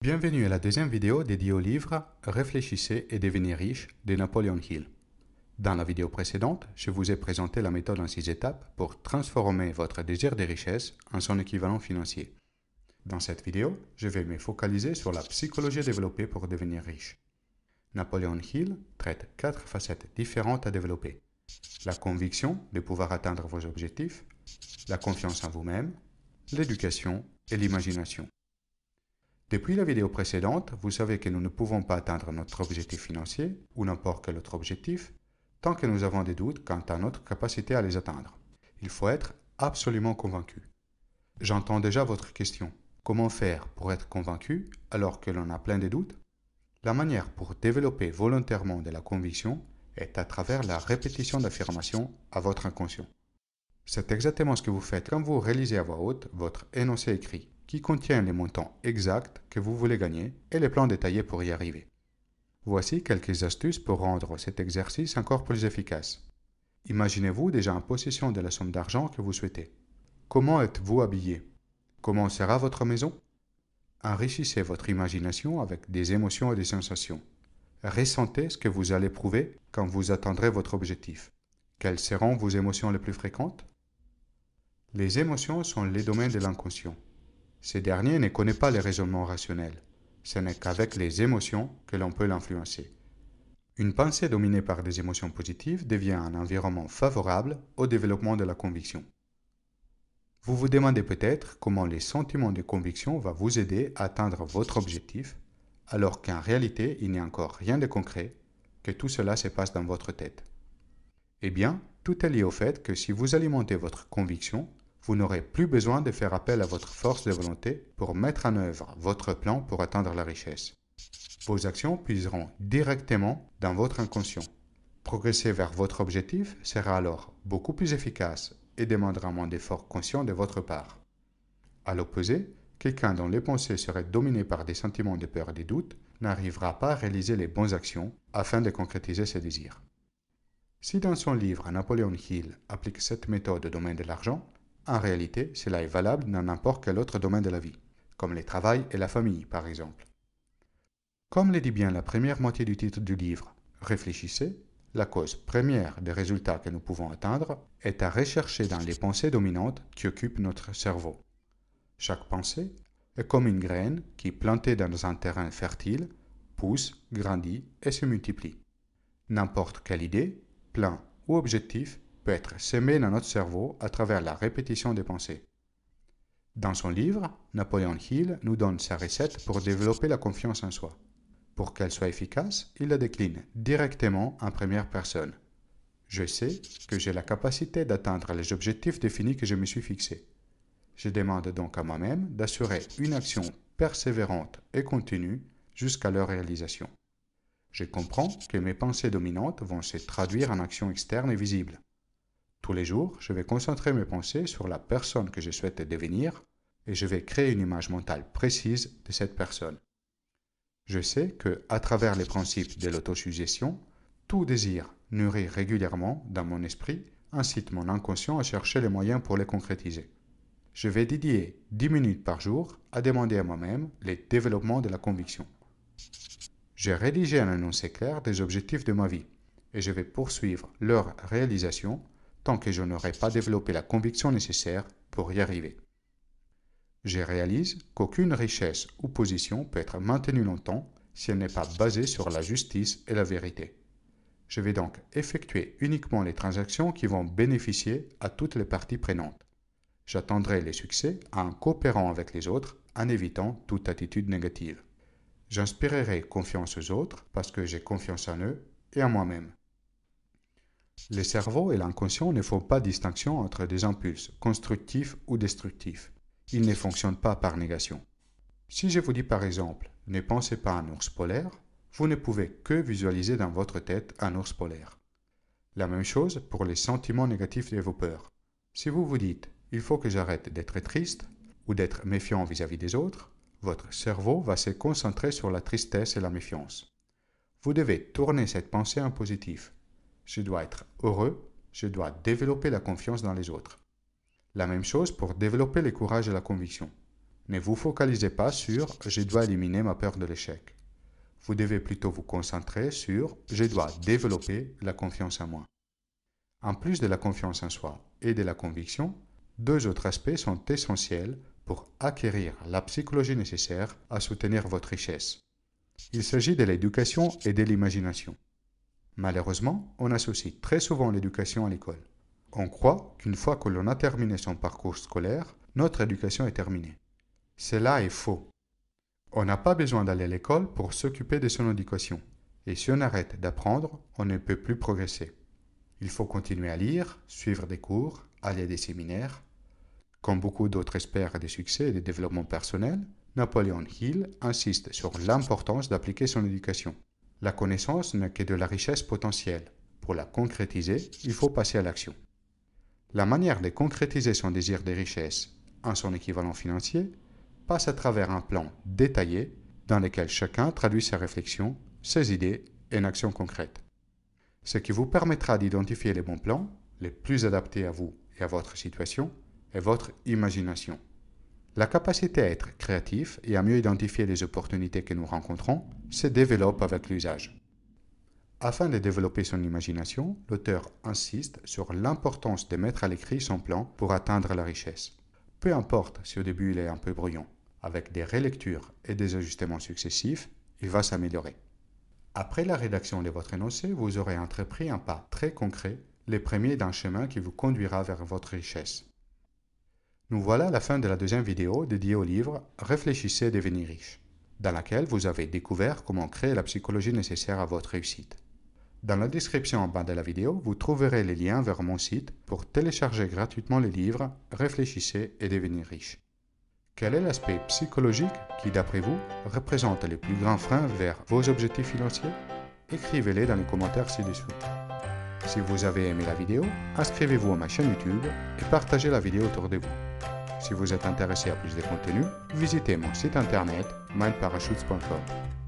Bienvenue à la deuxième vidéo dédiée au livre Réfléchissez et devenez riche de Napoleon Hill. Dans la vidéo précédente, je vous ai présenté la méthode en 6 étapes pour transformer votre désir de richesse en son équivalent financier. Dans cette vidéo, je vais me focaliser sur la psychologie développée pour devenir riche. Napoleon Hill traite 4 facettes différentes à développer. La conviction de pouvoir atteindre vos objectifs, la confiance en vous-même, l'éducation et l'imagination. Depuis la vidéo précédente, vous savez que nous ne pouvons pas atteindre notre objectif financier ou n'importe quel autre objectif tant que nous avons des doutes quant à notre capacité à les atteindre. Il faut être absolument convaincu. J'entends déjà votre question. Comment faire pour être convaincu alors que l'on a plein de doutes? La manière pour développer volontairement de la conviction est à travers la répétition d'affirmations à votre inconscient. C'est exactement ce que vous faites quand vous réalisez à voix haute votre énoncé écrit, qui contient les montants exacts que vous voulez gagner et les plans détaillés pour y arriver. Voici quelques astuces pour rendre cet exercice encore plus efficace. Imaginez-vous déjà en possession de la somme d'argent que vous souhaitez. Comment êtes-vous habillé? Comment sera votre maison? Enrichissez votre imagination avec des émotions et des sensations. Ressentez ce que vous allez prouver quand vous atteindrez votre objectif. Quelles seront vos émotions les plus fréquentes? Les émotions sont les domaines de l'inconscient. Ces derniers ne connaissent pas les raisonnements rationnels. Ce n'est qu'avec les émotions que l'on peut l'influencer. Une pensée dominée par des émotions positives devient un environnement favorable au développement de la conviction. Vous vous demandez peut-être comment les sentiments de conviction vont vous aider à atteindre votre objectif, alors qu'en réalité, il n'y a encore rien de concret, que tout cela se passe dans votre tête. Eh bien, tout est lié au fait que si vous alimentez votre conviction, vous n'aurez plus besoin de faire appel à votre force de volonté pour mettre en œuvre votre plan pour atteindre la richesse. Vos actions puiseront directement dans votre inconscient. Progresser vers votre objectif sera alors beaucoup plus efficace et demandera moins d'efforts conscients de votre part. À l'opposé, quelqu'un dont les pensées seraient dominées par des sentiments de peur et de doute n'arrivera pas à réaliser les bonnes actions afin de concrétiser ses désirs. Si dans son livre Napoleon Hill applique cette méthode au domaine de l'argent, en réalité, cela est valable dans n'importe quel autre domaine de la vie, comme le travail et la famille par exemple. Comme le dit bien la première moitié du titre du livre, Réfléchissez, la cause première des résultats que nous pouvons atteindre est à rechercher dans les pensées dominantes qui occupent notre cerveau. Chaque pensée est comme une graine qui, plantée dans un terrain fertile, pousse, grandit et se multiplie. N'importe quelle idée, plan ou objectif peut être sémé dans notre cerveau à travers la répétition des pensées. Dans son livre, Napoleon Hill nous donne sa recette pour développer la confiance en soi. Pour qu'elle soit efficace, il la décline directement en première personne. Je sais que j'ai la capacité d'atteindre les objectifs définis que je me suis fixés. Je demande donc à moi-même d'assurer une action persévérante et continue jusqu'à leur réalisation. Je comprends que mes pensées dominantes vont se traduire en actions externes et visibles. Tous les jours, je vais concentrer mes pensées sur la personne que je souhaite devenir et je vais créer une image mentale précise de cette personne. Je sais que, à travers les principes de l'autosuggestion, tout désir nourri régulièrement dans mon esprit incite mon inconscient à chercher les moyens pour les concrétiser. Je vais dédier 10 minutes par jour à demander à moi-même le développement de la conviction. J'ai rédigé un énoncé clair des objectifs de ma vie et je vais poursuivre leur réalisation tant que je n'aurai pas développé la conviction nécessaire pour y arriver. Je réalise qu'aucune richesse ou position peut être maintenue longtemps si elle n'est pas basée sur la justice et la vérité. Je vais donc effectuer uniquement les transactions qui vont bénéficier à toutes les parties prenantes. J'attendrai les succès en coopérant avec les autres en évitant toute attitude négative. J'inspirerai confiance aux autres parce que j'ai confiance en eux et en moi-même. Le cerveau et l'inconscient ne font pas distinction entre des impulses constructifs ou destructifs. Ils ne fonctionnent pas par négation. Si je vous dis par exemple, ne pensez pas à un ours polaire, vous ne pouvez que visualiser dans votre tête un ours polaire. La même chose pour les sentiments négatifs de vos peurs. Si vous vous dites, il faut que j'arrête d'être triste ou d'être méfiant vis-à-vis des autres, votre cerveau va se concentrer sur la tristesse et la méfiance. Vous devez tourner cette pensée en positif. Je dois être heureux, je dois développer la confiance dans les autres. La même chose pour développer le courage et la conviction. Ne vous focalisez pas sur « je dois éliminer ma peur de l'échec ». Vous devez plutôt vous concentrer sur « je dois développer la confiance en moi ». En plus de la confiance en soi et de la conviction, deux autres aspects sont essentiels pour acquérir la psychologie nécessaire à soutenir votre richesse. Il s'agit de l'éducation et de l'imagination. Malheureusement, on associe très souvent l'éducation à l'école. On croit qu'une fois que l'on a terminé son parcours scolaire, notre éducation est terminée. Cela est faux. On n'a pas besoin d'aller à l'école pour s'occuper de son éducation. Et si on arrête d'apprendre, on ne peut plus progresser. Il faut continuer à lire, suivre des cours, aller à des séminaires. Comme beaucoup d'autres experts de succès et de développement personnel, Napoleon Hill insiste sur l'importance d'appliquer son éducation. La connaissance n'est que de la richesse potentielle. Pour la concrétiser, il faut passer à l'action. La manière de concrétiser son désir de richesse en son équivalent financier passe à travers un plan détaillé dans lequel chacun traduit ses réflexions, ses idées et une action concrète. Ce qui vous permettra d'identifier les bons plans, les plus adaptés à vous et à votre situation, est votre imagination. La capacité à être créatif et à mieux identifier les opportunités que nous rencontrons se développe avec l'usage. Afin de développer son imagination, l'auteur insiste sur l'importance de mettre à l'écrit son plan pour atteindre la richesse. Peu importe si au début il est un peu brouillon, avec des relectures et des ajustements successifs, il va s'améliorer. Après la rédaction de votre énoncé, vous aurez entrepris un pas très concret, les premiers d'un chemin qui vous conduira vers votre richesse. Nous voilà à la fin de la deuxième vidéo dédiée au livre « Réfléchissez et devenez riche », dans laquelle vous avez découvert comment créer la psychologie nécessaire à votre réussite. Dans la description en bas de la vidéo, vous trouverez les liens vers mon site pour télécharger gratuitement le livre « Réfléchissez et devenez riche ». Quel est l'aspect psychologique qui, d'après vous, représente les plus grands freins vers vos objectifs financiers? Écrivez-les dans les commentaires ci-dessous. Si vous avez aimé la vidéo, inscrivez-vous à ma chaîne YouTube et partagez la vidéo autour de vous. Si vous êtes intéressé à plus de contenu, visitez mon site internet mindparachutes.com.